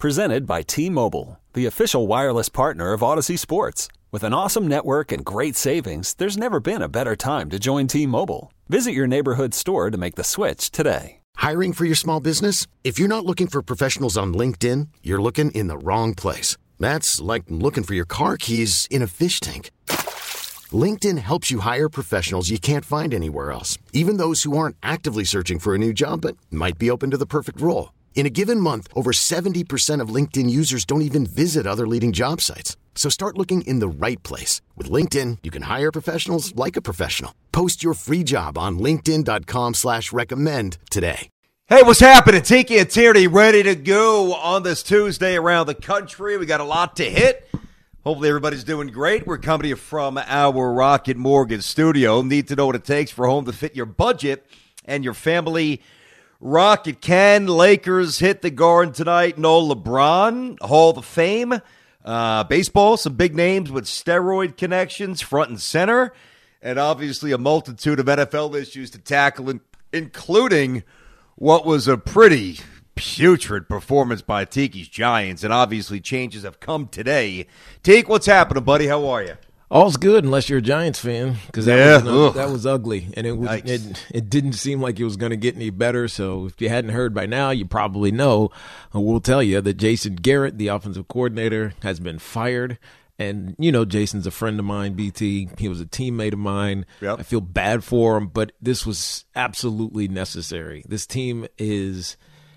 Presented by T-Mobile, the official wireless partner of Odyssey Sports. With an awesome network and great savings, there's never been a better time to join T-Mobile. Visit your neighborhood store to make the switch today. Hiring for your small business? If you're not looking for professionals on LinkedIn, you're looking in the wrong place. That's like looking for your car keys in a fish tank. LinkedIn helps you hire professionals you can't find anywhere else, even those who aren't actively searching for a new job but might be open to the perfect role. In a given month, over 70% of LinkedIn users don't even visit other leading job sites. So start looking in the right place. With LinkedIn, you can hire professionals like a professional. Post your free job on linkedin.com/recommend today. Hey, what's happening? Tiki and Tierney ready to go on this Tuesday around the country. We got a lot to hit. Hopefully everybody's doing great. We're coming to you from our Rocket Mortgage studio. Need to know what it takes for a home to fit your budget and your family. Rocket can. Lakers hit the Garden tonight. No LeBron, Hall of Fame. Baseball, some big names with steroid connections front and center. And obviously a multitude of NFL issues to tackle, including what was a pretty putrid performance by Tiki's Giants. And obviously changes have come today. Tiki, what's happening, buddy? How are you? All's good unless you're a Giants fan, because that was ugly, and it didn't seem like it was going to get any better. So if you hadn't heard by now, you probably know. We'll tell you that Jason Garrett, the offensive coordinator, has been fired. And, you know, Jason's a friend of mine, BT. He was a teammate of mine. Yep. I feel bad for him, but this was absolutely necessary. This team is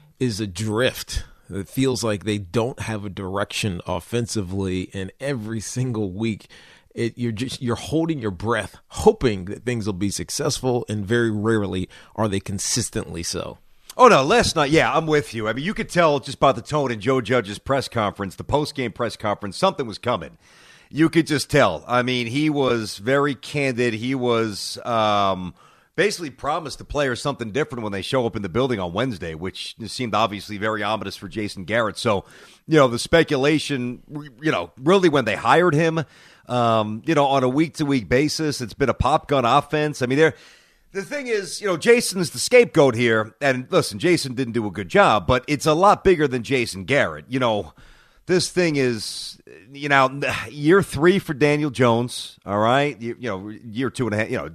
adrift. It feels like they don't have a direction offensively, and every single week you're holding your breath, hoping that things will be successful, and very rarely are they consistently so. Oh, no, last night, yeah, I'm with you. I mean, you could tell just by the tone in Joe Judge's press conference, the post-game press conference, something was coming. You could just tell. I mean, he was very candid. He was basically promised the players something different when they show up in the building on Wednesday, which seemed obviously very ominous for Jason Garrett. So, you know, the speculation, you know, really when they hired him, you know, on a week-to-week basis, it's been a pop gun offense. I mean, the thing is, you know, Jason's the scapegoat here. And listen, Jason didn't do a good job, but it's a lot bigger than Jason Garrett. You know, this thing is, you know, year 3 for Daniel Jones, all right? You know, year 2.5, you know,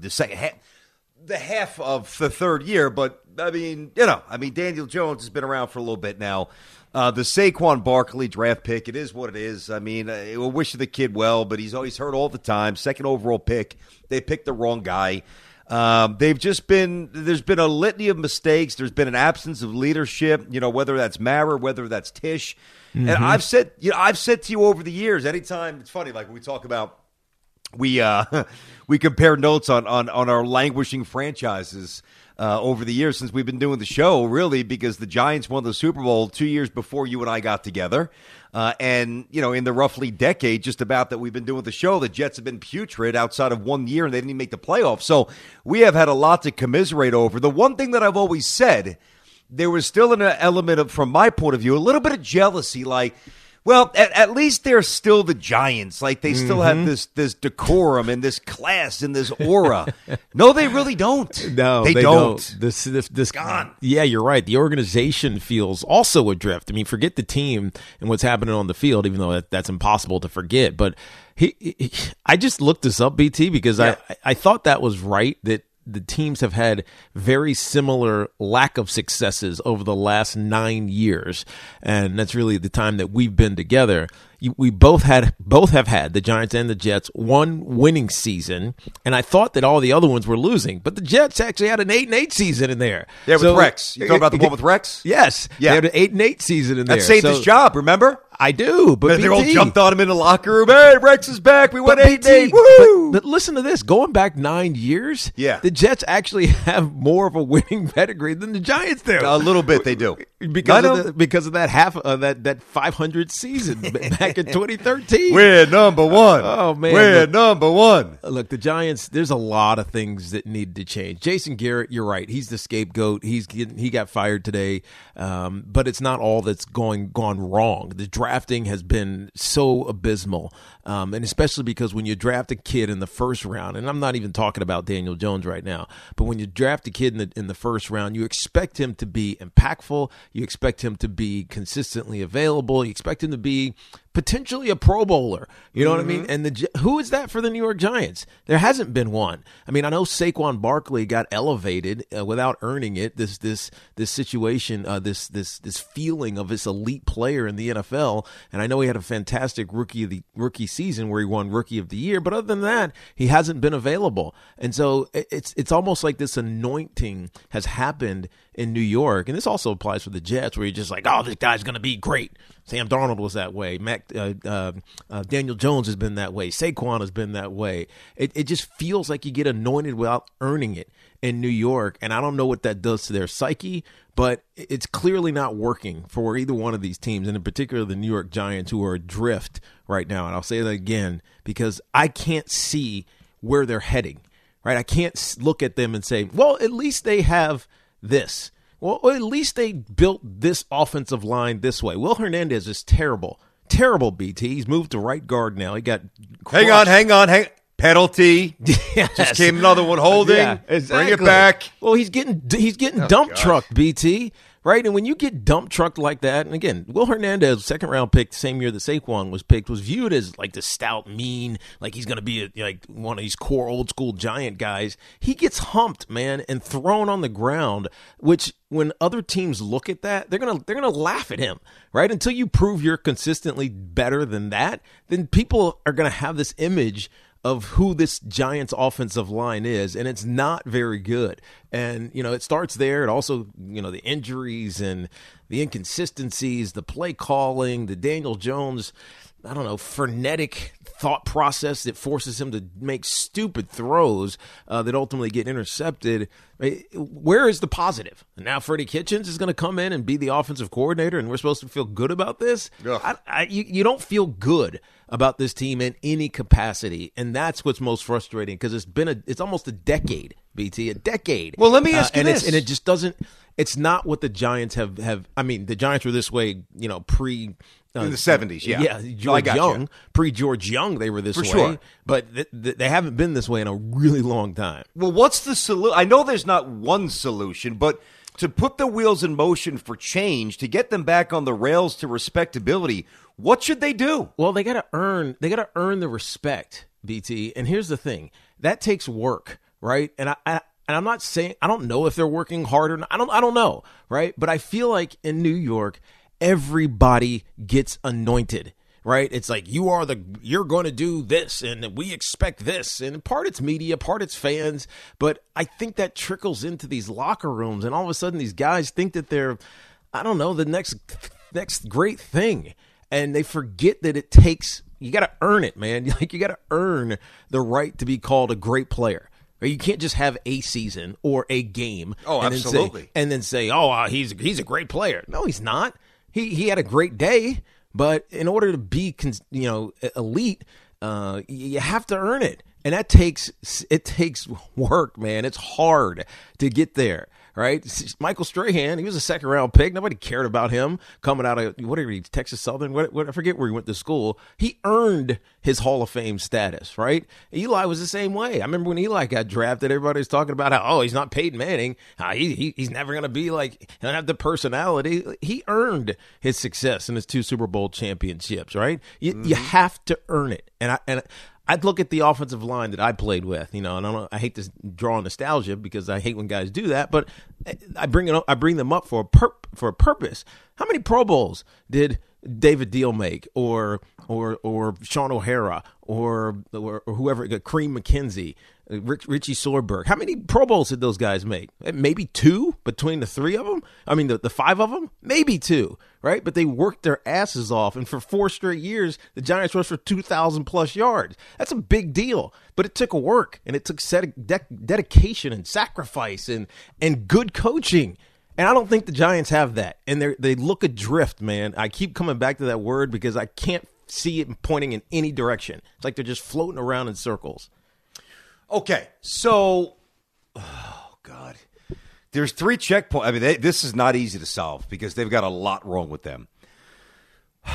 the half of the third year. But, I mean, you know, Daniel Jones has been around for a little bit now. The Saquon Barkley draft pick, it is what it is. I mean, we'll wish the kid well, but he's always hurt all the time. Second overall pick, they picked the wrong guy. There's been a litany of mistakes. There's been an absence of leadership, you know, whether that's Mara, whether that's Tisch. Mm-hmm. And I've said to you over the years, anytime, it's funny, like when we talk about, we compare notes on our languishing franchises over the years since we've been doing the show, really, because the Giants won the Super Bowl 2 years before you and I got together. And, you know, in the roughly decade just about that we've been doing the show, the Jets have been putrid outside of 1 year, and they didn't even make the playoffs. So we have had a lot to commiserate over. The one thing that I've always said, there was still an element of, from my point of view, a little bit of jealousy, like, well, at least they're still the Giants. Like, they still have this decorum and this class and this aura. No, they really don't. No, they don't. This gone. Yeah, you're right. The organization feels also adrift. I mean, forget the team and what's happening on the field, even though that's impossible to forget. But I just looked this up, BT, because I thought that was right, that the teams have had very similar lack of successes over the last 9 years, and that's really the time that we've been together. We both have had, the Giants and the Jets, one winning season, and I thought that all the other ones were losing, but the Jets actually had an 8-8 season in there. Yeah, with Rex. You talking about the one with Rex? Yes. Yeah. They had an 8-8 season in there. That saved his job, remember? I do, but they all jumped on him in the locker room. Hey, Rex is back. We went 8-8. Woo! But listen to this. Going back 9 years, the Jets actually have more of a winning pedigree than the Giants do. A little bit, they do. Because of that half that 500 season back in 2013. We're number one. Oh man, we're number one. Look, the Giants. There's a lot of things that need to change. Jason Garrett, you're right. He's the scapegoat. He got fired today, but it's not all that's gone wrong. The draft drafting has been so abysmal, and especially because when you draft a kid in the first round, and I'm not even talking about Daniel Jones right now, but when you draft a kid in the first round, you expect him to be impactful, you expect him to be consistently available, you expect him to be potentially a Pro Bowler. You know what I mean? And who is that for the New York Giants? There hasn't been one. I mean, I know Saquon Barkley got elevated without earning it. This situation, this feeling of this elite player in the NFL. And I know he had a fantastic rookie season where he won Rookie of the Year. But other than that, he hasn't been available. And so it's almost like this anointing has happened in New York, and this also applies for the Jets, where you're just like, oh, this guy's going to be great. Sam Darnold was that way. Daniel Jones has been that way. Saquon has been that way. It just feels like you get anointed without earning it in New York, and I don't know what that does to their psyche, but it's clearly not working for either one of these teams, and in particular the New York Giants, who are adrift right now. And I'll say that again because I can't see where they're heading. Right? I can't look at them and say, well, at least they have this. Well, at least they built this offensive line this way. Will Hernandez is terrible. Terrible, BT. He's moved to right guard now. He got crushed. Hang on. Penalty. Yes. Just came another one holding. Yeah, exactly. Bring it back. Well, he's getting dump trucked, BT. Right? And when you get dump trucked like that, and again, Will Hernandez, second round pick, the same year that Saquon was picked, was viewed as like the stout, mean, like he's going to be like one of these core old school Giant guys. He gets humped, man, and thrown on the ground, which when other teams look at that, they're gonna laugh at him, right? Until you prove you're consistently better than that, then people are gonna have this image of who this Giants offensive line is, and it's not very good. And, it starts there. It also, the injuries and the inconsistencies, the play calling, the Daniel Jones, frenetic thought process that forces him to make stupid throws that ultimately get intercepted. Where is the positive? And now Freddie Kitchens is going to come in and be the offensive coordinator, and we're supposed to feel good about this? You don't feel good about this team in any capacity, and that's what's most frustrating, because it's almost a decade, BT, a decade. Well, let me ask you this. And it just doesn't – it's not what the Giants have – I mean, the Giants were this way, pre – in the 70s, yeah. Yeah, George Young. Pre-George Young, they were this way. Sure. But they haven't been this way in a really long time. Well, what's the solution? I know there's not one solution, but to put the wheels in motion for change, to get them back on the rails to respectability, what should they do? Well, they got to earn the respect, BT. And here's the thing. That takes work, right? And I'm not saying – I don't know if they're working hard or not. I don't know, right? But I feel like in New York – everybody gets anointed, right? It's like you're going to do this and we expect this, and part it's media, part it's fans, but I think that trickles into these locker rooms, and all of a sudden these guys think that they're, the next great thing, and they forget that it takes, you got to earn it, man. Like, you got to earn the right to be called a great player. You can't just have a season or a game. Oh, absolutely. And then say, he's a great player. No, he's not. He had a great day, but in order to be elite, you have to earn it, and it takes work, man. It's hard to get there, right? Michael Strahan, he was a second round pick. Nobody cared about him coming out of Texas Southern. What I forget where he went to school. He earned his Hall of Fame status, right? Eli was the same way. I remember when Eli got drafted, everybody was talking about how, he's not Peyton Manning. He's never going to be like, he doesn't have the personality. He earned his success in his 2 Super Bowl championships, right? You have to earn it. And I'd look at the offensive line that I played with, and I hate to draw nostalgia because I hate when guys do that, but I bring them up for a purpose. How many Pro Bowls did David Deal make, or Sean O'Hara, or whoever, Kareem McKenzie, Richie Sorberg? How many Pro Bowls did those guys make? Maybe 2 between the 3 of them? I mean, the 5 of them? Maybe 2, right? But they worked their asses off, and for 4 straight years, the Giants rushed for 2,000-plus yards. That's a big deal, but it took work, and it took dedication and sacrifice and good coaching. And I don't think the Giants have that. And they look adrift, man. I keep coming back to that word because I can't see it pointing in any direction. It's like they're just floating around in circles. Okay, so, God. There's 3 checkpoints. I mean, this is not easy to solve because they've got a lot wrong with them.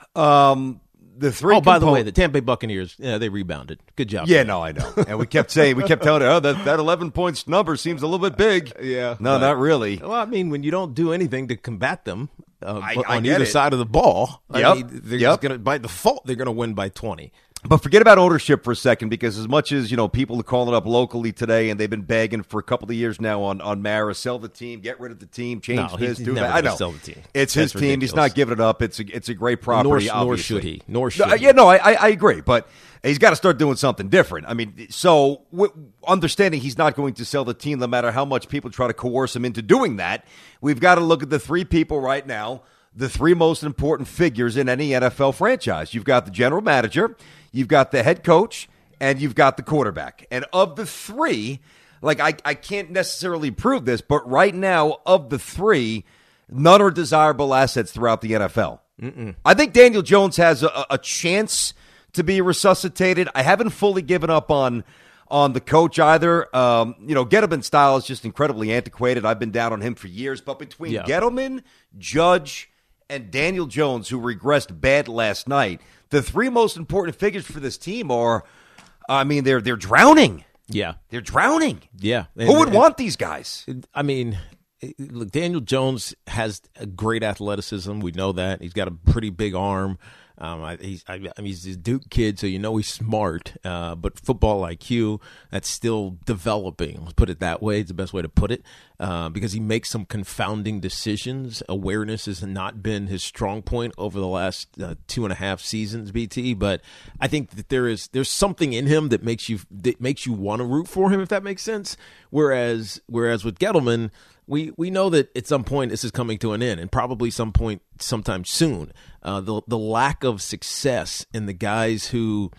The three. Oh, by the way, the Tampa Bay Buccaneers, they rebounded. Good job. Yeah, no, I know. And we kept telling her, that 11 points number seems a little bit big. Yeah. No, not really. Well, I mean, when you don't do anything to combat them on get either it. side of the ball, they're just gonna, by default, they're going to win by 20. But forget about ownership for a second, because as much as, people are calling up locally today, and they've been begging for a couple of years now on Mara, sell the team, get rid of the team, change this, do that. I know. Sell the team. It's his team. Ridiculous. He's not giving it up. It's a great property, Nor should he. Yeah, no, I agree. But he's got to start doing something different. I mean, so understanding he's not going to sell the team no matter how much people try to coerce him into doing that, we've got to look at the three people right now, the three most important figures in any NFL franchise. You've got the general manager, you've got the head coach, and you've got the quarterback. And of the three, I can't necessarily prove this, but right now, of the three, none are desirable assets throughout the NFL. I think Daniel Jones has a chance to be resuscitated. I haven't fully given up on the coach either. Gettleman's style is just incredibly antiquated. I've been down on him for years. But between Gettleman, Judge, and Daniel Jones, who regressed bad last night, the three most important figures for this team are, they're drowning. Yeah. They're drowning. Yeah. Who would want these guys? I mean, look, Daniel Jones has a great athleticism. We know that. He's got a pretty big arm. He's a Duke kid, so he's smart. But football IQ, that's still developing. Let's put it that way. It's the best way to put it. Because he makes some confounding decisions. Awareness has not been his strong point over the last 2.5 seasons, BT. But I think that there's something in him that makes you want to root for him, if that makes sense. Whereas with Gettleman, we know that at some point this is coming to an end, and probably sometime soon. The lack of success in the guys who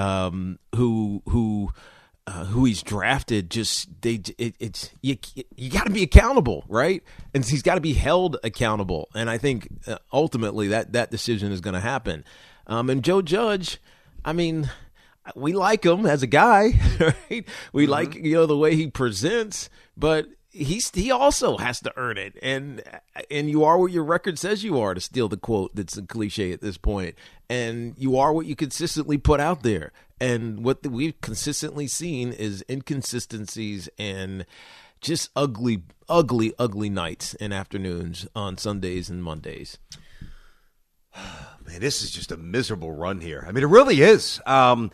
he's drafted, you got to be accountable, right? And he's got to be held accountable. And I think ultimately that decision is going to happen. And Joe Judge, I mean, we like him as a guy, right? We like the way he presents, but he also has to earn it, and you are what your record says you are, to steal the quote that's a cliche at this point, and you are what you consistently put out there. And what we've consistently seen is inconsistencies and just ugly nights and afternoons on Sundays and Mondays. Man, this is just a miserable run here. I mean, it really is. I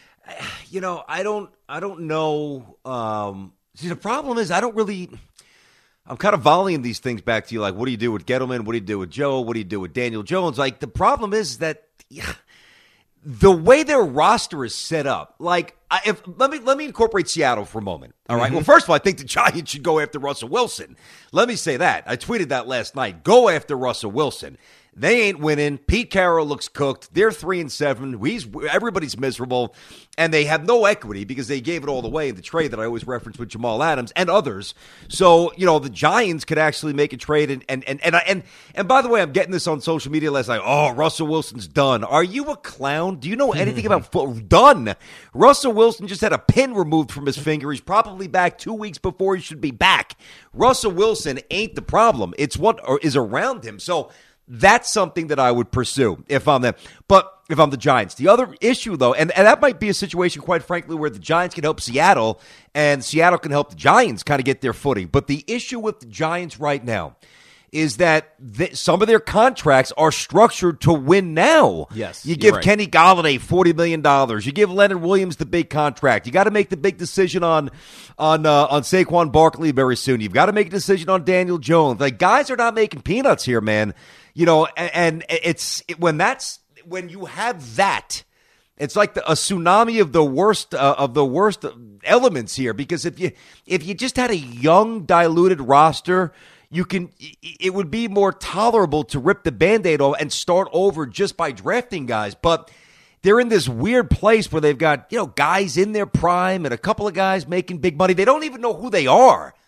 don't know. See, the problem is I'm kind of volleying these things back to you, like, what do you do with Gettleman? What do you do with Joe? What do you do with Daniel Jones? Like, the problem is that the way their roster is set up, let me incorporate Seattle for a moment. All right. Well, first of all, I think the Giants should go after Russell Wilson. Let me say that. I tweeted that last night. Go after Russell Wilson. They ain't winning. Pete Carroll looks cooked. They're 3-7. Everybody's miserable, and they have no equity because they gave it all away in the trade that I always reference with Jamal Adams and others. So the Giants could actually make a trade. And by the way, I'm getting this on social media last night. Oh, Russell Wilson's done. Are you a clown? Do you know anything about football? Done. Russell Wilson just had a pin removed from his finger. He's probably back 2 weeks before he should be back. Russell Wilson ain't the problem. It's what is around him. So that's something that I would pursue if I'm them. But if I'm the Giants, the other issue, though, and that might be a situation, quite frankly, where the Giants can help Seattle and Seattle can help the Giants kind of get their footing. But the issue with the Giants right now is that some of their contracts are structured to win now. Yes, you give right. Kenny Golladay $40 million. You give Leonard Williams the big contract. You got to make the big decision on Saquon Barkley very soon. You've got to make a decision on Daniel Jones. Like, guys are not making peanuts here, man. And when you have that, it's like a tsunami of the worst elements here. Because if you just had a young, diluted roster, it would be more tolerable to rip the Band-Aid off and start over just by drafting guys. But they're in this weird place where they've got guys in their prime and a couple of guys making big money. They don't even know who they are.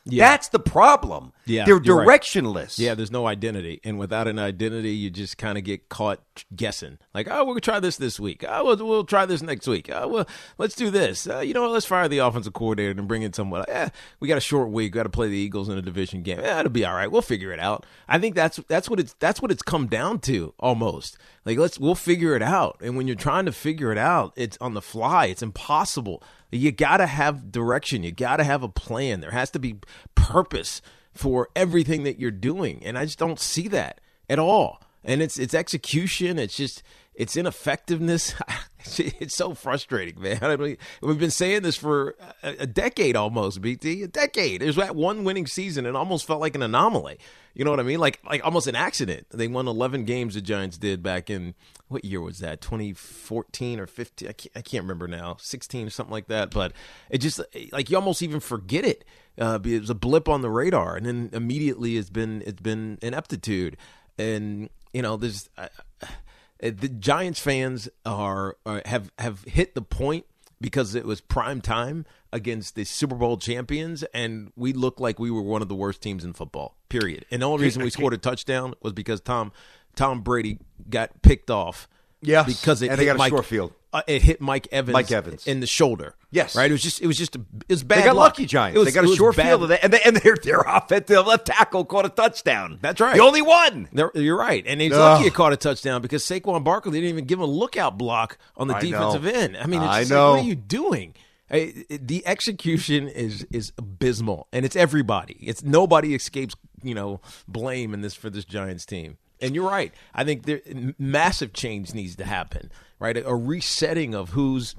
Yeah. That's the problem. Yeah, they're directionless. Right. Yeah, there's no identity. And without an identity, you just kind of get caught guessing. Like, oh, we'll try this week. Oh, we'll try this next week. Oh, well, let's do this. You know what? Let's fire the offensive coordinator and bring in someone. We got a short week. Got to play the Eagles in a division game. It'll be all right. We'll figure it out. I think that's what it's come down to almost. Like, we'll figure it out. And when you're trying to figure it out, it's on the fly. It's impossible. You got to have direction. You got to have a plan. There has to be purpose for everything that you're doing. And I just don't see that at all. And it's execution. It's ineffectiveness. It's so frustrating, man. We've been saying this for a decade almost, BT. A decade. There's that one winning season. It almost felt like an anomaly. You know what I mean? Like almost an accident. They won 11 games, the Giants did, back in, what year was that? 2014 or 15? I can't remember now. 16 or something like that. But it just, like, you almost even forget it. It was a blip on the radar, and then immediately it's been ineptitude. And, you know, there's the Giants fans have hit the point because it was prime time against the Super Bowl champions, and we looked like we were one of the worst teams in football, period. And the only reason we scored a touchdown was because Tom Brady got picked off. Yeah, because they got a short field. It hit Mike Evans in the shoulder. Yes, right. It was bad. They got luck. Lucky, Giants. They got a short field, and their offensive left tackle caught a touchdown. That's right. The only one. You're right, and he's lucky he caught a touchdown because Saquon Barkley didn't even give him a lookout block on the defensive end. I mean, it's like, what are you doing? The execution is abysmal, and it's everybody. It's nobody escapes, blame for this Giants team. And you're right. I think massive change needs to happen, right? A resetting of who's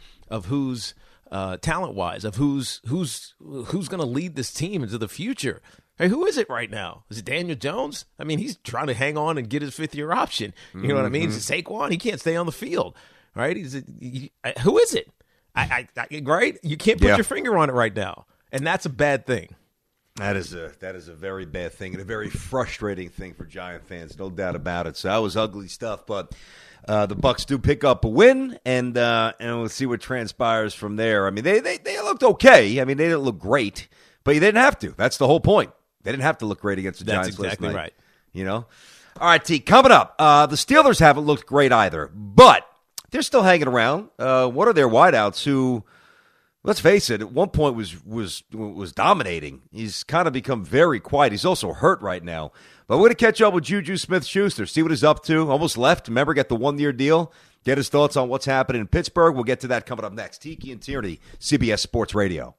talent-wise, of who's going to lead this team into the future. Hey, who is it right now? Is it Daniel Jones? I mean, he's trying to hang on and get his fifth-year option. You know what I mean? Is it Saquon? He can't stay on the field, right? Who is it? Right? You can't put your finger on it right now, and that's a bad thing. That is a very bad thing and a very frustrating thing for Giant fans, no doubt about it. So that was ugly stuff, but the Bucs do pick up a win, and we'll see what transpires from there. I mean, they looked okay. I mean, they didn't look great, but you didn't have to. That's the whole point. They didn't have to look great against the Giants last night. That's exactly right. All right, T, coming up, the Steelers haven't looked great either, but they're still hanging around. What are their wideouts who, let's face it, at one point was dominating. He's kind of become very quiet. He's also hurt right now. But we're going to catch up with Juju Smith-Schuster, see what he's up to. Almost left. Remember, get the one-year deal. Get his thoughts on what's happening in Pittsburgh. We'll get to that coming up next. Tiki and Tierney, CBS Sports Radio.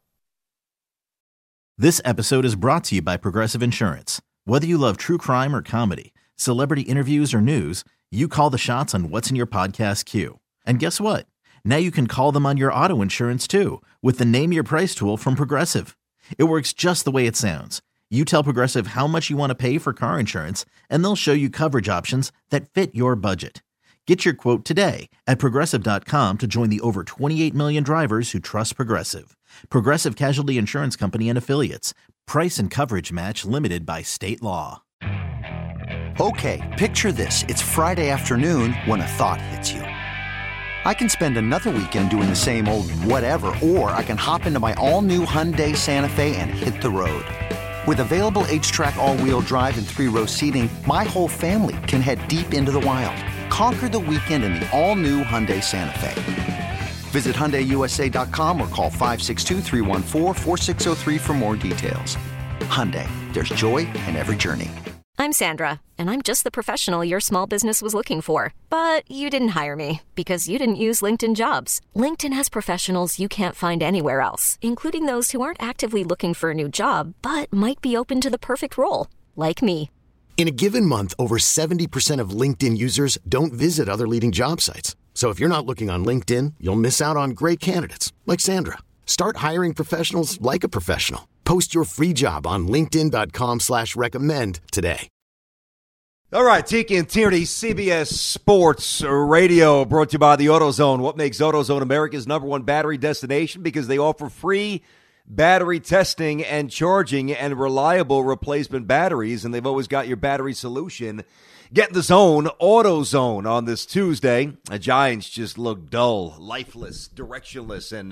This episode is brought to you by Progressive Insurance. Whether you love true crime or comedy, celebrity interviews or news, you call the shots on what's in your podcast queue. And guess what? Now you can call them on your auto insurance, too, with the Name Your Price tool from Progressive. It works just the way it sounds. You tell Progressive how much you want to pay for car insurance, and they'll show you coverage options that fit your budget. Get your quote today at Progressive.com to join the over 28 million drivers who trust Progressive. Progressive Casualty Insurance Company and Affiliates. Price and coverage match limited by state law. Okay, picture this. It's Friday afternoon when a thought hits you. I can spend another weekend doing the same old whatever, or I can hop into my all-new Hyundai Santa Fe and hit the road. With available H-Track all-wheel drive and 3-row seating, my whole family can head deep into the wild. Conquer the weekend in the all-new Hyundai Santa Fe. Visit HyundaiUSA.com or call 562-314-4603 for more details. Hyundai, there's joy in every journey. I'm Sandra, and I'm just the professional your small business was looking for. But you didn't hire me because you didn't use LinkedIn Jobs. LinkedIn has professionals you can't find anywhere else, including those who aren't actively looking for a new job, but might be open to the perfect role, like me. In a given month, over 70% of LinkedIn users don't visit other leading job sites. So if you're not looking on LinkedIn, you'll miss out on great candidates like Sandra. Start hiring professionals like a professional. Post your free job on linkedin.com/recommend today. All right, Tiki and Tierney, CBS Sports Radio, brought to you by the AutoZone. What makes AutoZone America's #1 battery destination? Because they offer free battery testing and charging and reliable replacement batteries, and they've always got your battery solution. Get in the zone, AutoZone, on this Tuesday. The Giants just look dull, lifeless, directionless, and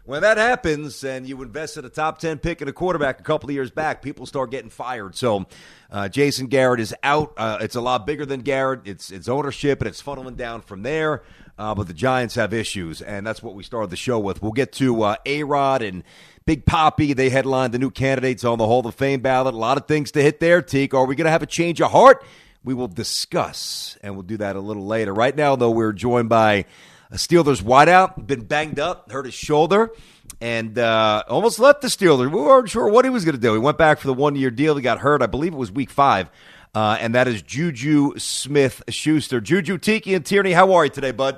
When that happens and you invest in a top 10 pick in a quarterback a couple of years back, people start getting fired. So Jason Garrett is out. It's a lot bigger than Garrett. It's ownership, and it's funneling down from there. But the Giants have issues, and that's what we started the show with. We'll get to A-Rod and Big Papi. They headlined the new candidates on the Hall of Fame ballot. A lot of things to hit there, Teak. Are we going to have a change of heart? We will discuss, and we'll do that a little later. Right now, though, we're joined by a Steelers wideout, been banged up, hurt his shoulder, and almost left the Steelers. We weren't sure what he was going to do. He went back for the one-year deal. He got hurt. I believe it was week 5, and that is Juju Smith-Schuster. Juju, Tiki, and Tierney, how are you today, bud?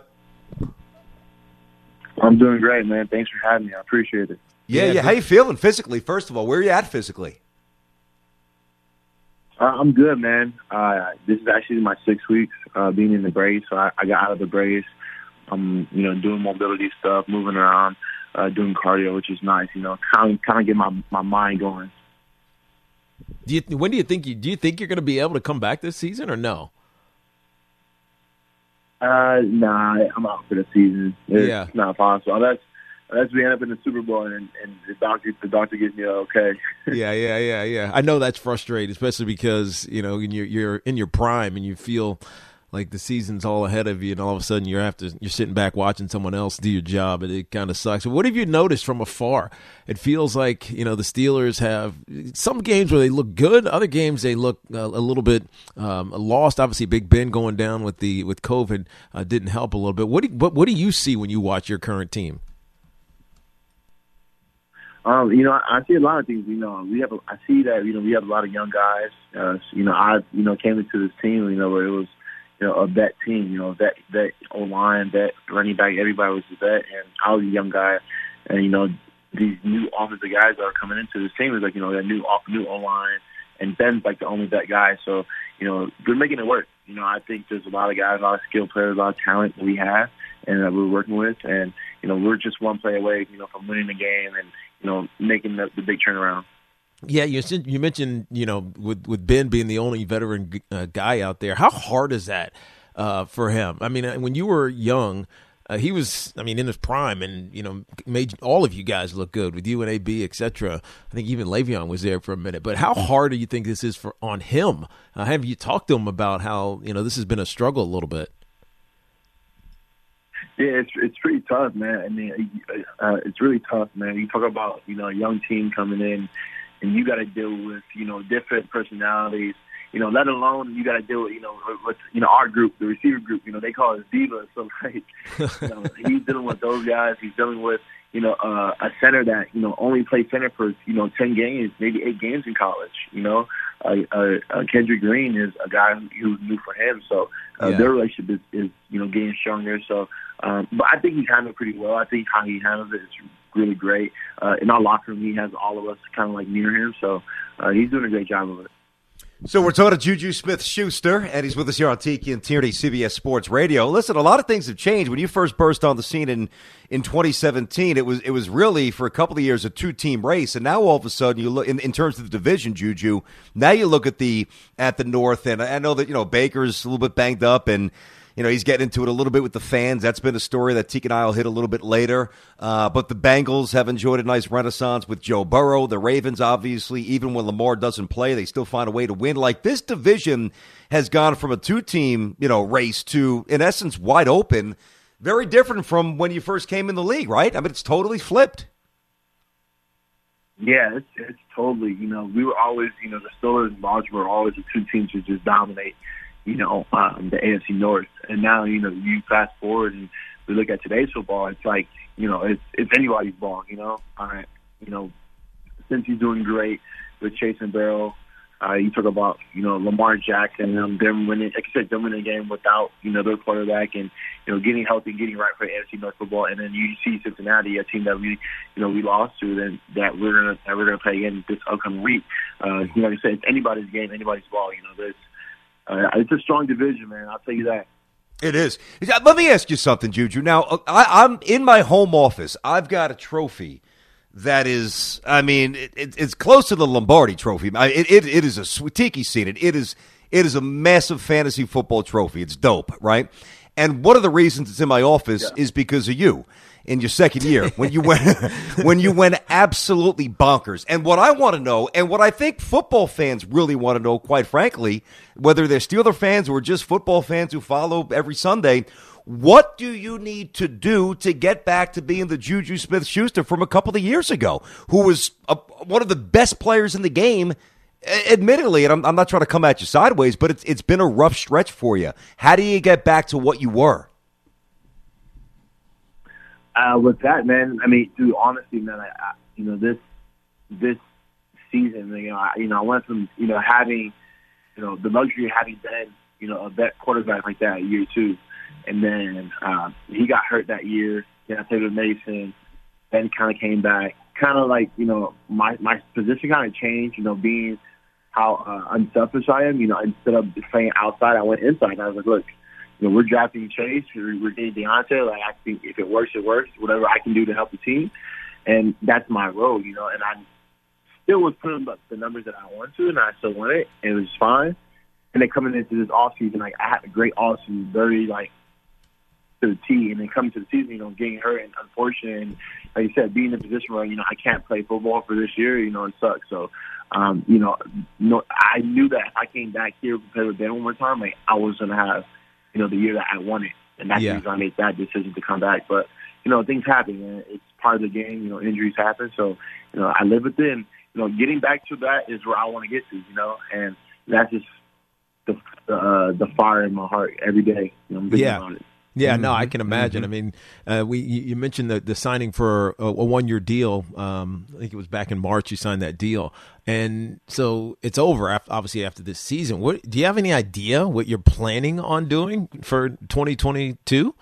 I'm doing great, man. Thanks for having me. I appreciate it. Yeah. How you feeling physically, first of all? Where are you at physically? I'm good, man. This is actually my 6 weeks being in the brace. So I got out of the brace. I'm, doing mobility stuff, moving around, doing cardio, which is nice. Kind of get my mind going. Do you think you're going to be able to come back this season or no? Nah, I'm out for the season. It's not possible. Unless we end up in the Super Bowl and the doctor gives me an okay. Yeah. I know that's frustrating, especially because you're in your prime and you feel like the season's all ahead of you, and all of a sudden you're sitting back watching someone else do your job, and it kind of sucks. What have you noticed from afar? It feels like the Steelers have some games where they look good, other games they look a little bit lost. Obviously, Big Ben going down with COVID didn't help a little bit. What do you see when you watch your current team? I see a lot of things. I see that we have a lot of young guys. I came into this team, where it was a vet team. Vet O-line, vet running back, everybody was a vet, and I was a young guy. And these new offensive guys that are coming into this team is like that new O-line, and Ben's like the only vet guy. So they're making it work. I think there's a lot of guys, a lot of skilled players, a lot of talent that we have and that we're working with, and we're just one play away, from winning the game and making the big turnaround. Yeah, you mentioned with Ben being the only veteran guy out there. How hard is that for him? I mean, when you were young, he was in his prime, and made all of you guys look good with you and AB, etc. I think even Le'Veon was there for a minute. But how hard do you think this is on him? Have you talked to him about how this has been a struggle a little bit? Yeah, it's pretty tough, man. I mean, it's really tough, man. You talk about a young team coming in, and you got to deal with different personalities. Let alone you got to deal with our group, the receiver group. They call us divas. So he's dealing with those guys. He's dealing with a center that only played center for 10 games, maybe 8 games in college. Kendrick Green is a guy who's new for him. So their relationship is getting stronger. So, but I think he's handled pretty well. I think how he handles it is really great. In our locker room, he has all of us kind of like near him. So he's doing a great job of it. So we're talking to Juju Smith-Schuster, and he's with us here on Tiki and Tierney, CBS Sports Radio. Listen, a lot of things have changed. When you first burst on the scene in 2017, it was really, for a couple of years, a 2-team race. And now all of a sudden, you look in terms of the division, Juju, now you look at the North, and I know that, Baker's a little bit banged up, and he's getting into it a little bit with the fans. That's been a story that Teak and I will hit a little bit later. But the Bengals have enjoyed a nice renaissance with Joe Burrow. The Ravens, obviously, even when Lamar doesn't play, they still find a way to win. Like, this division has gone from a 2-team, race to, in essence, wide open. Very different from when you first came in the league, right? I mean, it's totally flipped. Yeah, it's totally. We were always, the Steelers and Baltimore were always the 2 teams who just dominate. The AFC North. And now, you fast forward and we look at today's football, it's like, it's anybody's ball, since he's doing great with Chase and Barrow, you talk about, Lamar Jackson, them winning, like you said, them winning a game without, their quarterback and, getting healthy, getting right for AFC North football. And then you see Cincinnati, a team that we lost to, then that we're going to play again this upcoming week. Like I said, it's anybody's game, anybody's ball, it's a strong division, man. I'll tell you that. It is. Let me ask you something, Juju. Now, I'm in my home office. I've got a trophy that is, it's close to the Lombardi trophy. It is a Tiki's seen it. It is a massive fantasy football trophy. It's dope, right? And one of the reasons it's in my office is because of you. in your second year when you went absolutely bonkers. And what I want to know, and what I think football fans really want to know, quite frankly, whether they're Steeler fans or just football fans who follow every Sunday, what do you need to do to get back to being the Juju Smith-Schuster from a couple of years ago, who was one of the best players in the game, admittedly, and I'm not trying to come at you sideways, but it's been a rough stretch for you. How do you get back to what you were? With that, man, I mean, dude, honestly, man, this season, I went from, having, the luxury of having been, a vet quarterback like that year two. And then he got hurt that year. I played with Mason. Then kind of came back. Kind of like, my position kind of changed, being how unselfish I am. Instead of playing outside, I went inside. And I was like, look, we're drafting Chase. We're getting Deontay. Like, I think if it works, it works. Whatever I can do to help the team. And that's my role, And I still was putting up the numbers that I want to, and I still want it. And it was fine. And then coming into this offseason, I had a great offseason, very, to the T, and then coming to the season, getting hurt and unfortunate, and like you said, being in a position where I can't play football for this year, it sucks. So, I knew that if I came back here to play with Ben one more time, I was gonna have, the year that I wanted, and that's the reason I made that decision to come back. But things happen, and it's part of the game. Injuries happen, so I live with it, and getting back to that is where I want to get to, and that's just the fire in my heart every day. I'm thinking about it. Yeah, no, I can imagine. Mm-hmm. I mean, you mentioned the signing for a 1-year deal. I think it was back in March you signed that deal, and so it's over. Obviously, after this season, do you have any idea what you're planning on doing for 2022?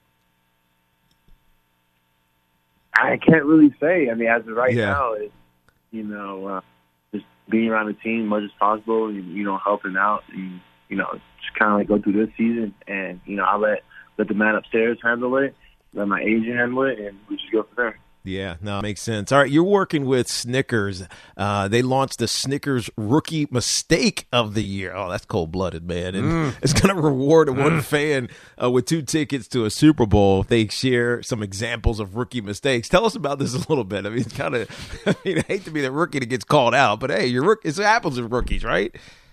I can't really say. I mean, as of right now, it's just being around the team as much as possible. Helping out, and just kind of go through this season, and I'll let the man upstairs handle it, let my agent handle it, and we just go from there. Yeah, no, it makes sense. All right, you're working with Snickers. They launched the Snickers Rookie Mistake of the Year. Oh, that's cold-blooded, man. And it's going to reward one fan with 2 tickets to a Super Bowl if they share some examples of rookie mistakes. Tell us about this a little bit. I mean, it's kind of, I hate to be the rookie that gets called out, but hey, it happens with rookies, right?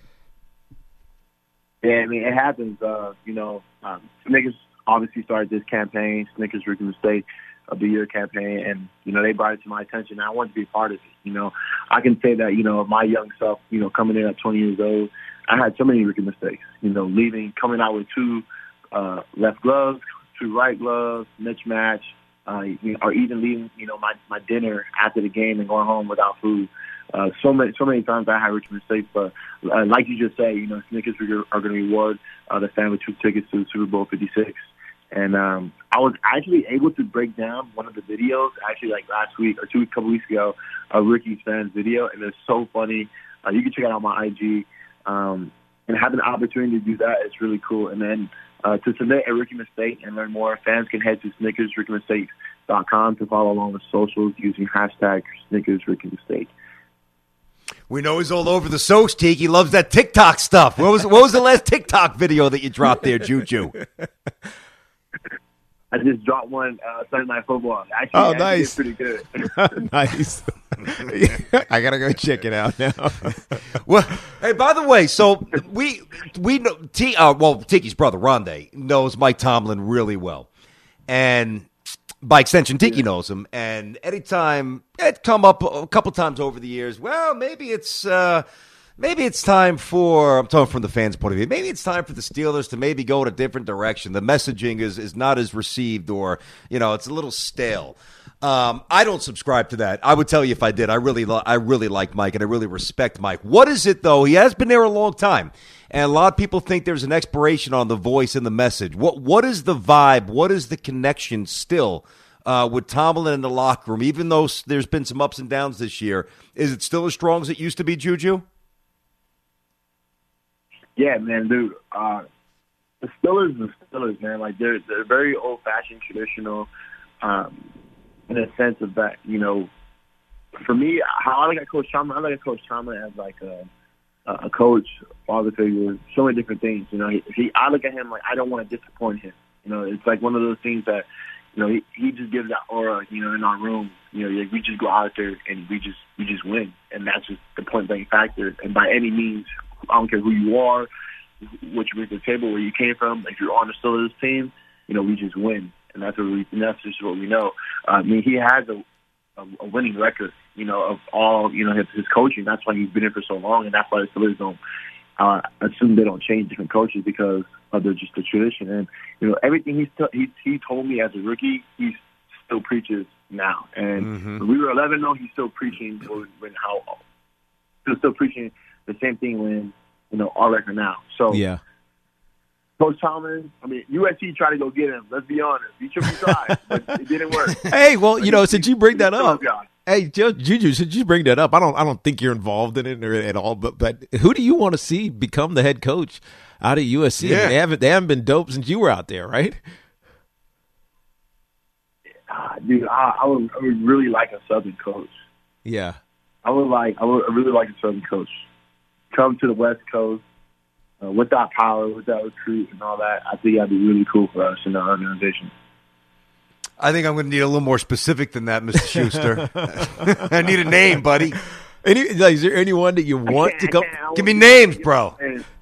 Yeah, I mean, it happens. Snickers obviously started this campaign, Snickers Rookie Mistake of the Year campaign, and, they brought it to my attention, and I wanted to be a part of it. I can say that, my young self, coming in at 20 years old, I had so many rookie mistakes, coming out with 2 left gloves, 2 right gloves, mismatch, or even leaving, my dinner after the game and going home without food. So many times I had rookie mistakes, but like you just said, Snickers are going to reward the fan with 2 tickets to the Super Bowl 56. And I was actually able to break down one of the videos, actually like last week or a couple weeks ago, a Rookies fans video, and it's so funny. You can check it out on my IG. And having the opportunity to do that is really cool. And then to submit a rookie mistake and learn more, fans can head to SnickersRookieMistakes.com to follow along with socials using hashtag SnickersRookieMistake. We know he's all over the social, Teak. He loves that TikTok stuff. What was the last TikTok video that you dropped there, Juju? I just dropped one Sunday Night Football. Actually, nice. It's pretty good. Nice. I gotta go check it out now. Well, hey, by the way, so we know Tiki's brother Rondé knows Mike Tomlin really well, and by extension, Tiki knows him. And anytime it come up a couple times over the years, well, maybe it's time for, I'm talking from the fans' point of view, maybe it's time for the Steelers to maybe go in a different direction. The messaging is not as received, or, it's a little stale. I don't subscribe to that. I would tell you if I did. I really like Mike, and I really respect Mike. What is it, though? He has been there a long time, and a lot of people think there's an expiration on the voice and the message. What is the vibe? What is the connection still with Tomlin in the locker room? Even though there's been some ups and downs this year, is it still as strong as it used to be, Juju? Yeah, man, dude. The Steelers, man. Like they're very old-fashioned, traditional, in a sense of that. For me, how I look at Coach Tomlin, I look at Coach Tomlin as like a coach, father figure, so many different things. I look at him like I don't want to disappoint him. It's like one of those things that, he just gives that aura, in our room. We just go out there and we just win, and that's just the point blank factor. And by any means, I don't care who you are, what you bring to the table, where you came from. If you're on the Steelers team, we just win, and that's just what we know. He has a winning record, of all his coaching. That's why he's been here for so long, and that's why the Steelers don't assume they don't change different coaches because of just the tradition. And everything he told me as a rookie, he still preaches now. And when we were 11-0, he's still preaching still preaching the same thing when our record now. So yeah. Coach Tomlin, USC tried to go get him. Let's be honest. He tried, but it didn't work. Hey, well, since you bring that up, hey, Juju, since you bring that up, I don't think you're involved in it at all. But who do you want to see become the head coach out of USC? Yeah. They haven't been dope since you were out there, right? Dude, I would really like a Southern coach. Yeah, I would really like a Southern coach. Come to the West Coast. With that power, with that recruit and all that, I think that'd be really cool for us in our organization. I think I'm going to need a little more specific than that, Mr. Schuster. I need a name, buddy. Is there anyone that you want to come? Give me names, bro.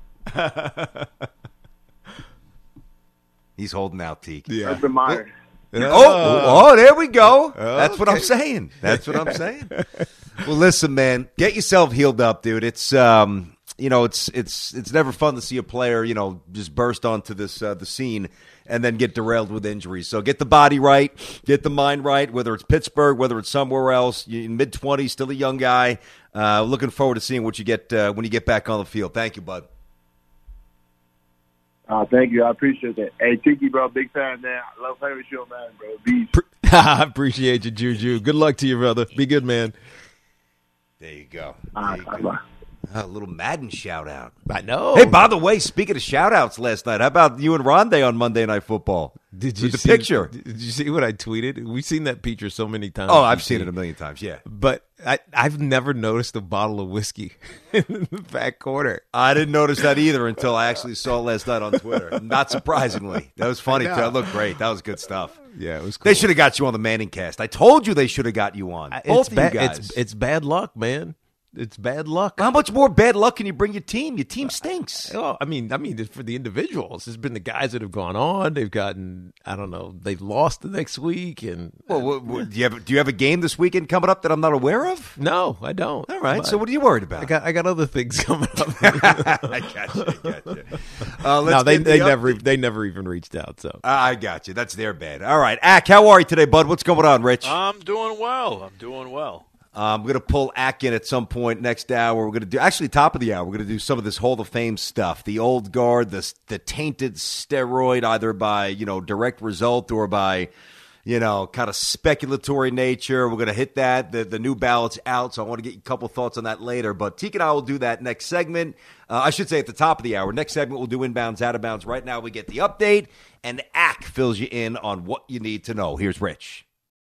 He's holding out, Teak. Yeah. Urban Meyer. Oh, there we go. That's what I'm saying. That's what I'm saying. Well, listen, man, get yourself healed up, dude. It's it's never fun to see a player, just burst onto this the scene and then get derailed with injuries. So get the body right, get the mind right, whether it's Pittsburgh, whether it's somewhere else. You're in mid-20s, still a young guy. Looking forward to seeing what you get when you get back on the field. Thank you, bud. Thank you. I appreciate that. Hey, Tiki, bro, big fan, man. I love playing with you, man, bro. Beast. I appreciate you, Juju. Good luck to you, brother. Be good, man. There you go. Bye. A little Madden shout-out. I know. Hey, by the way, speaking of shout-outs last night, how about you and Rondé on Monday Night Football? Did you see the picture? Did you see what I tweeted? We've seen that picture so many times. Oh, I've seen it a million times, yeah. But I've never noticed a bottle of whiskey in the back corner. I didn't notice that either until I actually saw it last night on Twitter. Not surprisingly. That was funny, too. That looked great. That was good stuff. Yeah, it was cool. They should have got you on the Manning cast. I told you they should have got you on. Both of you guys. It's bad luck, man. It's bad luck. How much more bad luck can you bring your team? Your team stinks. Oh, I mean, for the individuals, there's been the guys that have gone on. They've gotten, I don't know, they've lost the next week. And well, do you have a game this weekend coming up that I'm not aware of? No, I don't. All right. So what are you worried about? I got other things coming up. I got you. No, they never even reached out. So I got you. That's their bad. All right, Ack, how are you today, bud? What's going on, Rich? I'm doing well. We're going to pull Ack in at some point next hour. We're going to do, actually, top of the hour, we're going to do some of this Hall of Fame stuff. The old guard, the tainted steroid, either by, direct result or by, kind of speculatory nature. We're going to hit that. The new ballot's out, so I want to get a couple thoughts on that later. But Teak and I will do that next segment. I should say at the top of the hour. Next segment, we'll do inbounds, out of bounds. Right now, we get the update, and Ack fills you in on what you need to know. Here's Rich.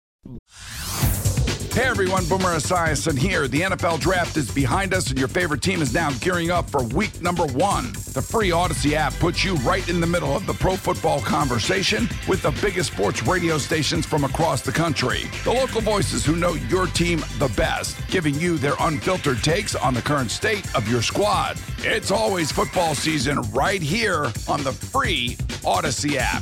Hey everyone, Boomer Esiason here. The NFL Draft is behind us and your favorite team is now gearing up for week number 1. The free Odyssey app puts you right in the middle of the pro football conversation with the biggest sports radio stations from across the country. The local voices who know your team the best, giving you their unfiltered takes on the current state of your squad. It's always football season right here on the free Odyssey app.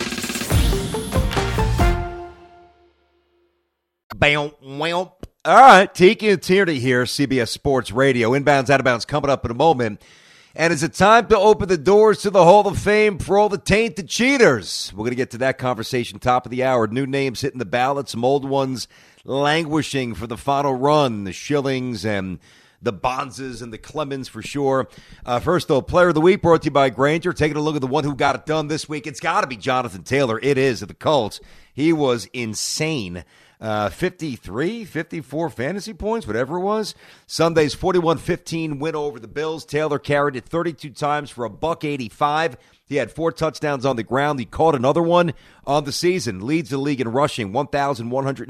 All right, Tiki and Tierney here, CBS Sports Radio. Inbounds, out of bounds coming up in a moment. And is it time to open the doors to the Hall of Fame for all the tainted cheaters? We're going to get to that conversation top of the hour. New names hitting the ballot, some old ones languishing for the final run, the Schillings and the Bonzes and the Clemens for sure. First, though, Player of the Week brought to you by Grainger. Taking a look at the one who got it done this week. It's got to be Jonathan Taylor. It is, at the Colts. He was insane. 53, 54 fantasy points, whatever it was. Sunday's 41-15 win over the Bills. Taylor carried it 32 times for $185. He had 4 touchdowns on the ground. He caught another one on the season. Leads the league in rushing,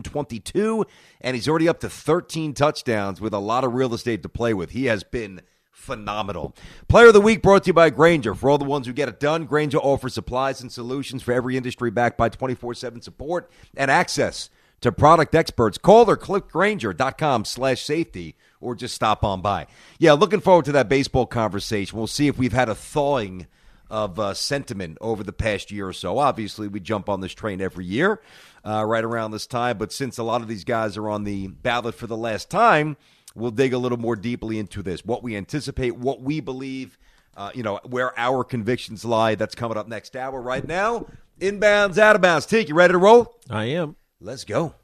1,122, and he's already up to 13 touchdowns with a lot of real estate to play with. He has been phenomenal. Player of the Week brought to you by Grainger. For all the ones who get it done, Grainger offers supplies and solutions for every industry backed by 24/7 support and access to product experts. Call or click Grainger.com/safety or just stop on by. Yeah, looking forward to that baseball conversation. We'll see if we've had a thawing of sentiment over the past year or so. Obviously, we jump on this train every year right around this time, but since a lot of these guys are on the ballot for the last time, we'll dig a little more deeply into this, what we anticipate, what we believe, where our convictions lie. That's coming up next hour. Right now, Inbounds, Out of Bounds. Tiki, you ready to roll? I am. Let's go.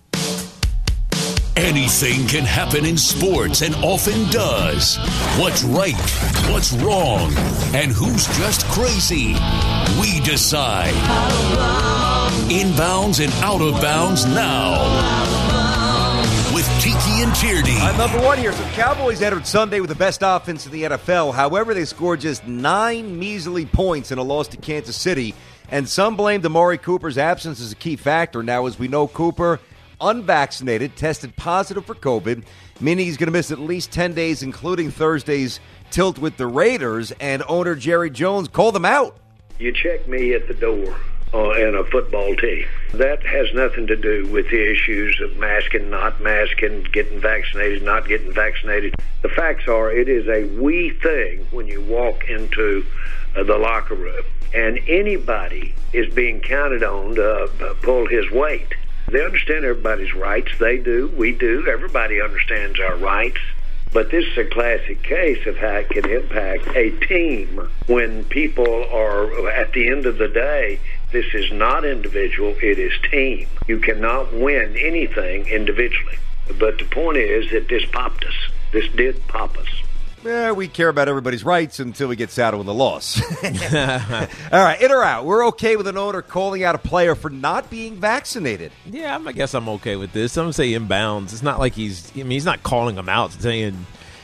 Anything can happen in sports and often does. What's right, what's wrong, and who's just crazy? We decide. Inbounds and Out of Bounds now. With Tiki and Tierney. Number one here. So the Cowboys entered Sunday with the best offense in the NFL. However, they scored just 9 measly points in a loss to Kansas City. And some blamed Amari Cooper's absence as a key factor. Now, as we know, Cooper, unvaccinated, tested positive for COVID, meaning he's going to miss at least 10 days, including Thursday's tilt with the Raiders. And owner Jerry Jones called them out. You check me at the door in a football team. That has nothing to do with the issues of masking, not masking, getting vaccinated, not getting vaccinated. The facts are it is a we thing when you walk into the locker room. And anybody is being counted on to pull his weight. They understand everybody's rights. They do. We do. Everybody understands our rights. But this is a classic case of how it can impact a team when people are, at the end of the day, this is not individual, it is team. You cannot win anything individually. But the point is that this popped us. This did pop us. Yeah, we care about everybody's rights until we get saddled with a loss. All right, in or out? We're okay with an owner calling out a player for not being vaccinated. Yeah, I guess I'm okay with this. I'm going to say inbounds. It's not like he's not calling them out, saying,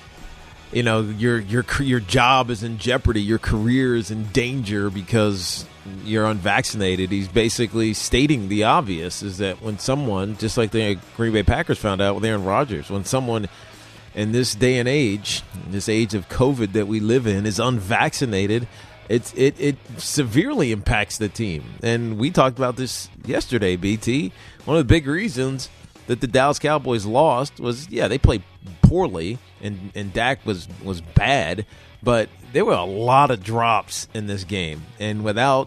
your job is in jeopardy, your career is in danger because you're unvaccinated. He's basically stating the obvious, is that when someone, just like the Green Bay Packers found out with Aaron Rodgers, when someone in this day and age, this age of COVID that we live in, is unvaccinated, it severely impacts the team. And we talked about this yesterday, BT. One of the big reasons that the Dallas Cowboys lost was, they played poorly, and Dak was bad, but there were a lot of drops in this game. And without,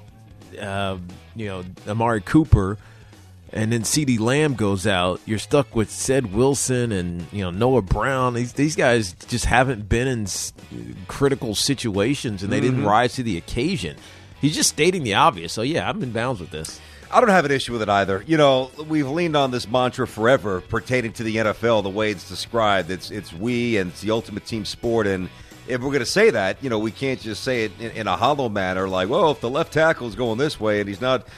Amari Cooper, and then CeeDee Lamb goes out, you're stuck with Ced Wilson and Noah Brown. These guys just haven't been in critical situations, and they didn't rise to the occasion. He's just stating the obvious. So, yeah, I'm in bounds with this. I don't have an issue with it either. We've leaned on this mantra forever pertaining to the NFL, the way it's described. It's we, and it's the ultimate team sport. And if we're going to say that, we can't just say it in a hollow manner, like, well, if the left tackle is going this way and he's not,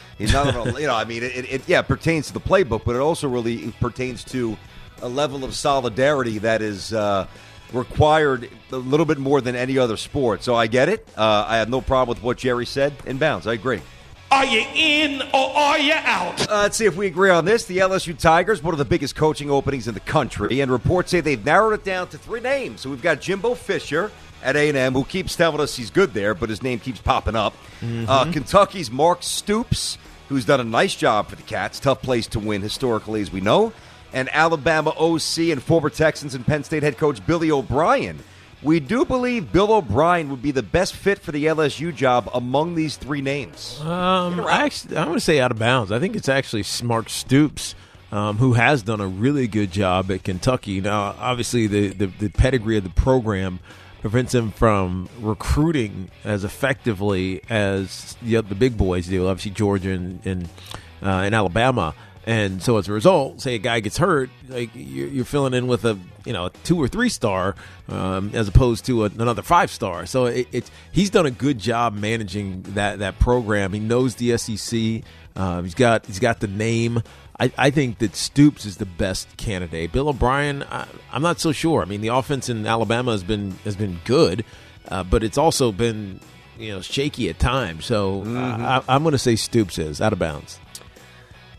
it pertains to the playbook, but it also really pertains to a level of solidarity that is required a little bit more than any other sport. So I get it. I have no problem with what Jerry said. In bounds, I agree. Are you in or are you out? Let's see if we agree on this. The LSU Tigers, one of the biggest coaching openings in the country, and reports say they've narrowed it down to 3 names. So we've got Jimbo Fisher at A&M, who keeps telling us he's good there, but his name keeps popping up. Kentucky's Mark Stoops, who's done a nice job for the Cats. Tough place to win historically, as we know. And Alabama OC and former Texans and Penn State head coach Billy O'Brien. We do believe Bill O'Brien would be the best fit for the LSU job among these 3 names. I'm going to say out of bounds. I think it's actually Mark Stoops, who has done a really good job at Kentucky. Now, obviously, the pedigree of the program prevents him from recruiting as effectively as the big boys do, obviously Georgia and Alabama. And so as a result, say a guy gets hurt, like you're filling in with a 2 or 3 star as opposed to another 5-star. So he's done a good job managing that program. He knows the SEC. He's got the name. I think that Stoops is the best candidate. Bill O'Brien, I'm not so sure. I mean, the offense in Alabama has been good, but it's also been shaky at times. So I'm going to say Stoops is out of bounds.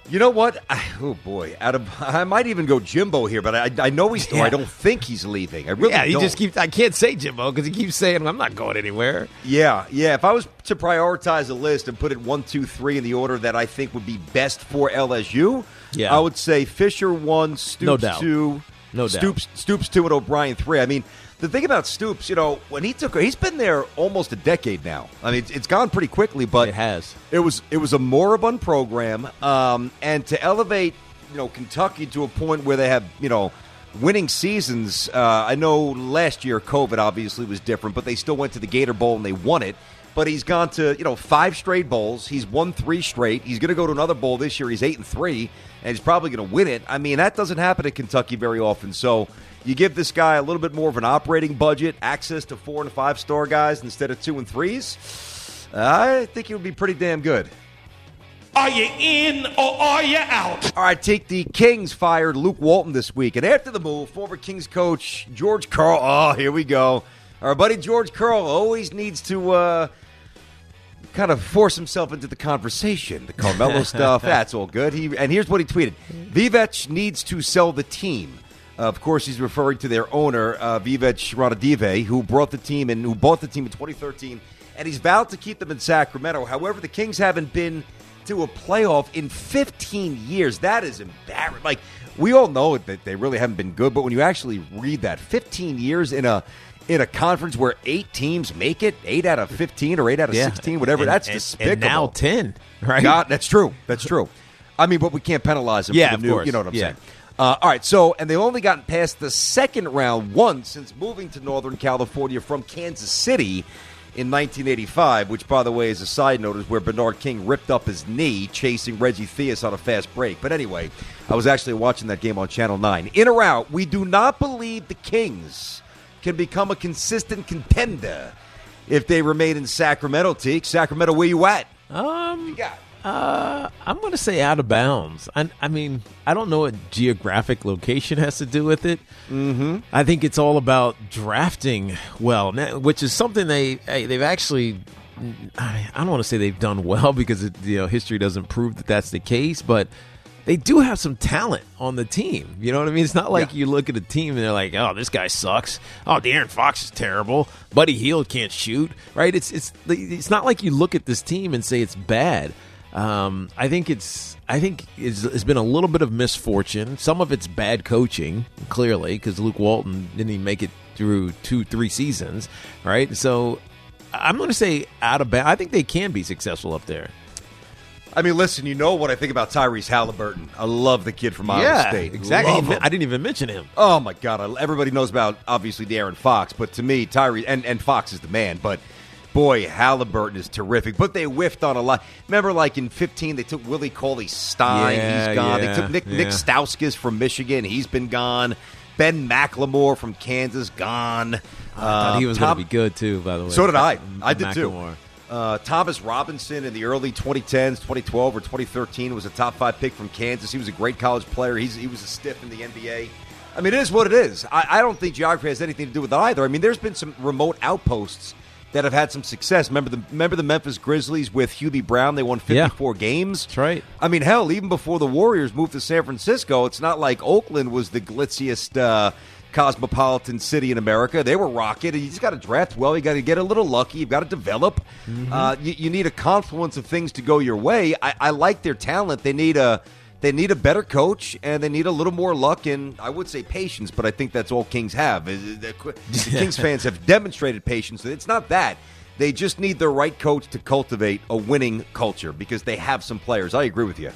You know what? Oh, boy. I might even go Jimbo here, but I know he's – I don't think he's leaving. I really don't. He just keeps – I can't say Jimbo because he keeps saying, I'm not going anywhere. Yeah. If I was to prioritize a list and put it 1, 2, 3 in the order that I think would be best for LSU, I would say Fisher 1, Stoops 2. No doubt. Stoops 2 and O'Brien 3. I mean, the thing about Stoops, when he's been there almost a decade now. I mean, it's gone pretty quickly, but it has. It was a moribund program, and to elevate, Kentucky to a point where they have, winning seasons. I know last year COVID obviously was different, but they still went to the Gator Bowl and they won it. But he's gone to 5 straight bowls. He's won 3 straight. He's going to go to another bowl this year. He's 8-3, and he's probably going to win it. I mean, that doesn't happen at Kentucky very often. So you give this guy a little bit more of an operating budget, access to 4- and 5-star guys instead of 2 and 3s. I think it would be pretty damn good. Are you in or are you out? All right, take the Kings fired Luke Walton this week. And after the move, former Kings coach George Karl. Oh, here we go. Our buddy George Karl always needs to kind of force himself into the conversation. The Carmelo stuff, that's all good. And here's what he tweeted. Vivek needs to sell the team. Of course, he's referring to their owner, Vivek Ranadive, who bought the team in 2013. And he's vowed to keep them in Sacramento. However, the Kings haven't been to a playoff in 15 years. That is embarrassing. Like, we all know that they really haven't been good, but when you actually read that, 15 years in a conference where 8 teams make it, 8 out of 15 or 8 out of 16, whatever, that's despicable. And now 10, right? God, that's true. I mean, but we can't penalize them for the new, you know what I'm saying. All right, so, and they've only gotten past the second round once since moving to Northern California from Kansas City in 1985, which, by the way, as a side note, is where Bernard King ripped up his knee chasing Reggie Theus on a fast break. But anyway, I was actually watching that game on Channel 9. In or out, we do not believe the Kings can become a consistent contender if they remain in Sacramento. Teak, Sacramento, where you at? I'm going to say out of bounds. I mean, I don't know what geographic location has to do with it. Mm-hmm. I think it's all about drafting well, which is something they've actually. I don't want to say they've done well because history doesn't prove that that's the case, but they do have some talent on the team. You know what I mean? It's not like you look at a team and they're like, oh, this guy sucks. Oh, De'Aaron Fox is terrible. Buddy Hield can't shoot. Right? It's not like you look at this team and say it's bad. I think it's been a little bit of misfortune. Some of it's bad coaching, clearly, because Luke Walton didn't even make it through 2-3 seasons. Right? So I'm going to say out of bounds. I think they can be successful up there. I mean, listen, you know what I think about Tyrese Halliburton. I love the kid from Iowa State. Exactly. I didn't even mention him. Oh, my God. Everybody knows about, obviously, De'Aaron Fox. But to me, Tyrese, and Fox is the man. But, boy, Halliburton is terrific. But they whiffed on a lot. Remember, like, in 15, they took Willie Cauley-Stein. He's gone. They took Nick Stauskas from Michigan. He's been gone. Ben McLemore from Kansas, gone. I thought he was going to be good, too, by the way. So did I. I did, too. Thomas Robinson in the early 2010s, 2012 or 2013 was a top 5 pick from Kansas. He was a great college player. He was a stiff in the NBA. I mean, it is what it is. I don't think geography has anything to do with it either. I mean, there's been some remote outposts that have had some success. Remember the Memphis Grizzlies with Hubie Brown? They won 54 games. That's right. I mean, hell, even before the Warriors moved to San Francisco, it's not like Oakland was the glitziest cosmopolitan city in America. They were rocking, and you just got to draft well. You got to get a little lucky. You've got to develop. Mm-hmm. You need a confluence of things to go your way. I like their talent. They need a better coach, and they need a little more luck and, I would say, patience, but I think that's all Kings have. The Kings fans have demonstrated patience. It's not that. They just need the right coach to cultivate a winning culture because they have some players. I agree with you.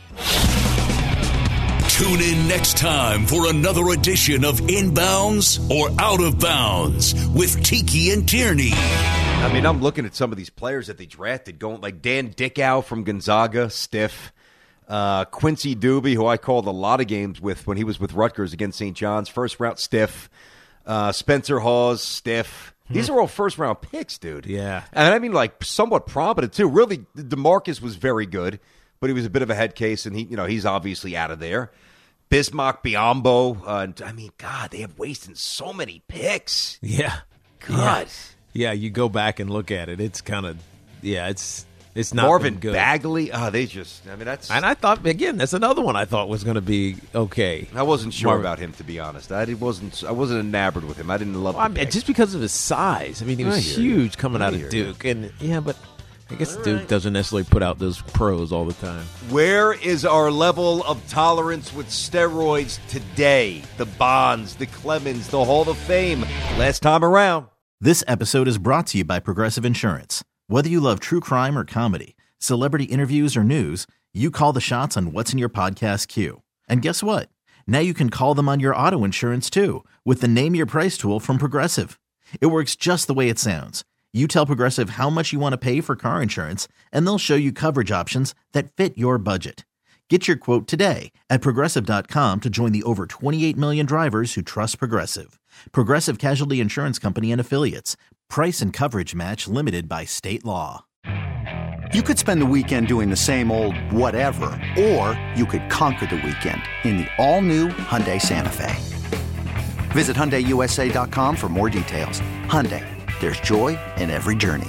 Tune in next time for another edition of Inbounds or Out of Bounds with Tiki and Tierney. I mean, I'm looking at some of these players that they drafted, going like Dan Dickow from Gonzaga, stiff. Quincy Doobie, who I called a lot of games with when he was with Rutgers against St. John's, first round stiff. Spencer Hawes, stiff. These are all first round picks, dude. Yeah. And I mean, like, somewhat prominent, too. Really, DeMarcus was very good, but he was a bit of a head case, and he's obviously out of there. Bismack Biyombo. I mean, God, they have wasted so many picks. Yeah. God. Yeah, you go back and look at it. It's kind of, it's It's not Marvin good. Bagley. That's. And I thought, again, that's another one I thought was going to be okay. I wasn't sure about him, to be honest. I wasn't enamored with him. I didn't love him. Just because of his size. I mean, he was huge coming out of Duke. But I guess Duke doesn't necessarily put out those pros all the time. Where is our level of tolerance with steroids today? The Bonds, the Clemens, the Hall of Fame. Last time around. This episode is brought to you by Progressive Insurance. Whether you love true crime or comedy, celebrity interviews or news, you call the shots on what's in your podcast queue. And guess what? Now you can call them on your auto insurance too with the Name Your Price tool from Progressive. It works just the way it sounds. You tell Progressive how much you want to pay for car insurance, and they'll show you coverage options that fit your budget. Get your quote today at Progressive.com to join the over 28 million drivers who trust Progressive. Progressive Casualty Insurance Company and Affiliates. Price and coverage match limited by state law. You could spend the weekend doing the same old whatever, or you could conquer the weekend in the all-new Hyundai Santa Fe. Visit HyundaiUSA.com for more details. Hyundai, there's joy in every journey.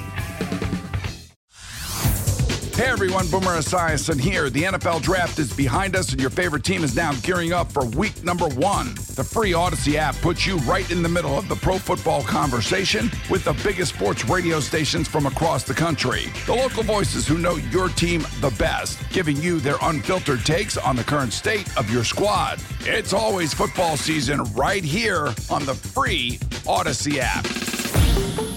Hey everyone, Boomer Esiason here. The NFL Draft is behind us and your favorite team is now gearing up for week number 1. The free Odyssey app puts you right in the middle of the pro football conversation with the biggest sports radio stations from across the country. The local voices who know your team the best, giving you their unfiltered takes on the current state of your squad. It's always football season right here on the free Odyssey app.